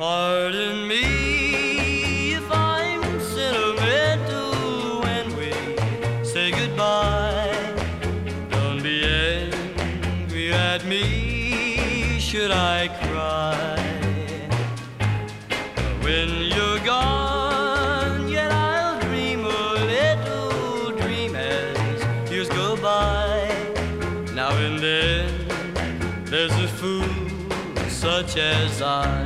Pardon me if I'm sentimental when we say goodbye. Don't be angry at me should I cry. When you're gone, yet I'll dream a little dream as years go by. Now and then there's a fool such as I.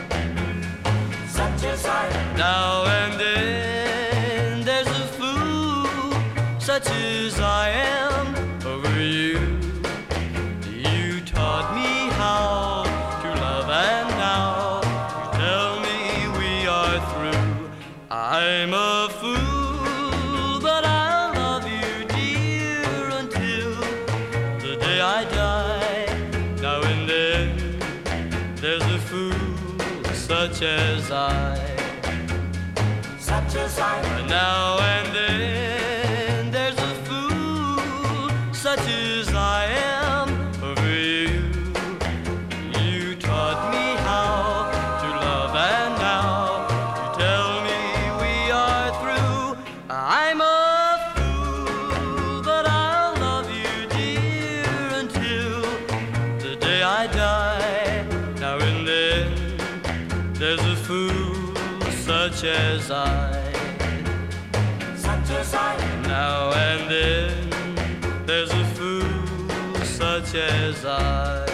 Now and then there's a fool such as I am over you. You taught me how to love, and now you tell me we are through. I'm a fool, but I'll love you, dear, until the day I die. Now and then there's a fool such as I. Now and then there's a fool such as I am over you. You taught me how to love, and now you tell me we are through. I'm a fool, but I'll love you, dear, until the day I die. Now and then there's a fool such as I. Now and then there's a fool such as I.